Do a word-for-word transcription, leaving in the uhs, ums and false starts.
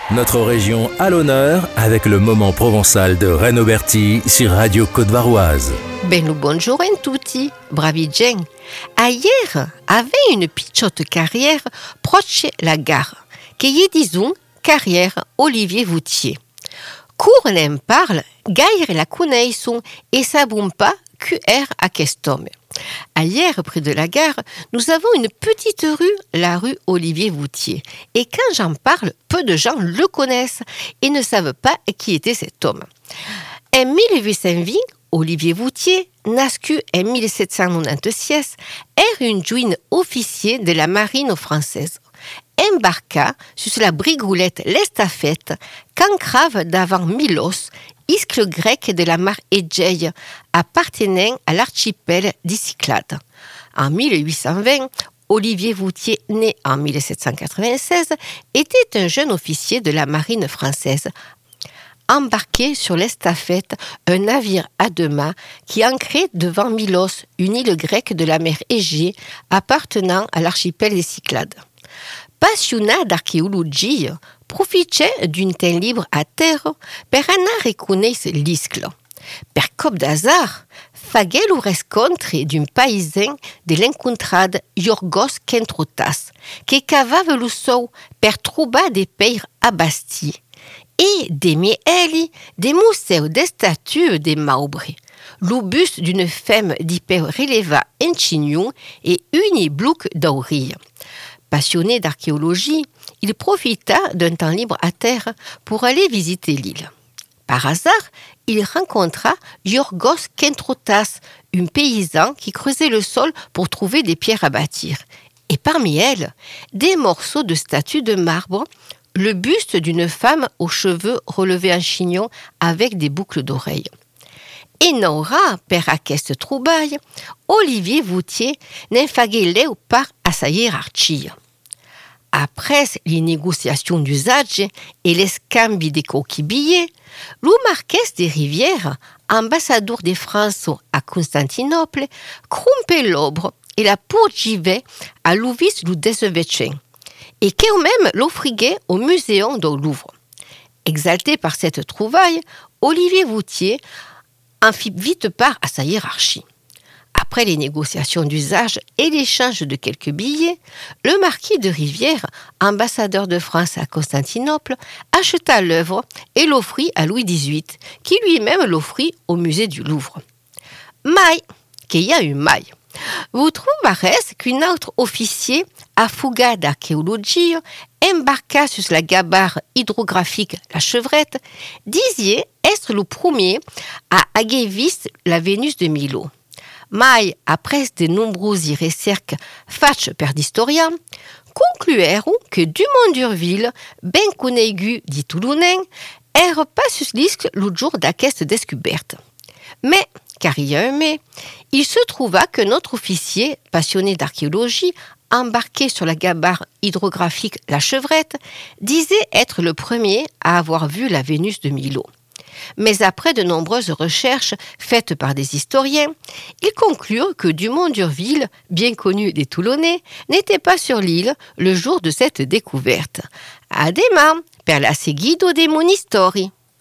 Notre région à l'honneur avec le moment provençal de Renaud Berti sur Radio Côte-Varoise. Ben bonjour a tutti, bravi gens. Hier avait une picciotte carrière proche la gare, che gli disons carrière Olivier Voutier. Cour n'en parle, gaire la connaissons et savons pas Q R à questom. Hier, près de la gare, nous avons une petite rue, la rue Olivier Voutier. Et quand j'en parle, peu de gens le connaissent et ne savent pas qui était cet homme. En mille huit cent vingt, Olivier Voutier, nascu en mille sept cent quatre-vingt-seize, est un jeune officier de la marine française. Embarqua sur la brigoulette l'Estafette qu'encrave d'avant Milos, iscle grec de la mer Égée, appartenant à l'archipel des Cyclades. En mille huit cent vingt, Olivier Voutier, né en mille sept cent quatre-vingt-seize, était un jeune officier de la marine française, embarqué sur l'Estafette, un navire à deux mâts qui ancrait devant Milos, une île grecque de la mer Égée appartenant à l'archipel des Cyclades. Passionné d'archéologie, profitait d'un temps libre à terre per anar a reconèixer l'iscle. Per cop d'hasard, fagué le rencontre d'un paysan de l'encontrade Yorgos Kentrotas, qui cavava le sou per trobar des pères abastis, et demi eli des musées de statues de marbre. Le buste d'une femme d'hyper releva en chignon et une blouque d'aurie. Passionné d'archéologie, il profita d'un temps libre à terre pour aller visiter l'île. Par hasard, il rencontra Yorgos Kentrotas, un paysan qui creusait le sol pour trouver des pierres à bâtir. Et parmi elles, des morceaux de statues de marbre, le buste d'une femme aux cheveux relevés en chignon avec des boucles d'oreilles. Et n'aura, per aquest troubaille, Olivier Voutier n'en faguait leu par à sa hiérarchie. Après les négociations d'usage et les scambi des coquilles, le marquès des Rivières, ambassadeur de France à Constantinople, crumpait l'obre et la poursuivait à l'Uvis du dix-neuvième, et qu'elle-même l'offriguait au Muséum du Louvre. Exalté par cette trouvaille, Olivier Voutier en fit vite part à sa hiérarchie. Après les négociations d'usage et l'échange de quelques billets, le marquis de Rivière, ambassadeur de France à Constantinople, acheta l'œuvre et l'offrit à Louis dix-huit, qui lui-même l'offrit au musée du Louvre. Mais, qu'il y a eu mais, vous trouverez qu'un autre officier, à fuga d'archéologie, embarqua sur la gabarre hydrographique La Chevrette, disait être le premier à avoir vu la Vénus de Milo. Mais, après de nombreuses recherches faites per d'historiens, concluèrent que Dumont d'Urville, ben connu dit Toulonnais, era pas sur l'isque le jour d'aquesta découverte. Mais, car il y a un mais, il se trouva que notre officier, passionné d'archéologie, embarqué sur la gabarre hydrographique La Chevrette, disait être le premier à avoir vu la Vénus de Milo. Mais après de nombreuses recherches faites par des historiens, ils conclurent que Dumont d'Urville, bien connu des Toulonnais, n'était pas sur l'île le jour de cette découverte. Ademais, per la seguito de mon histori.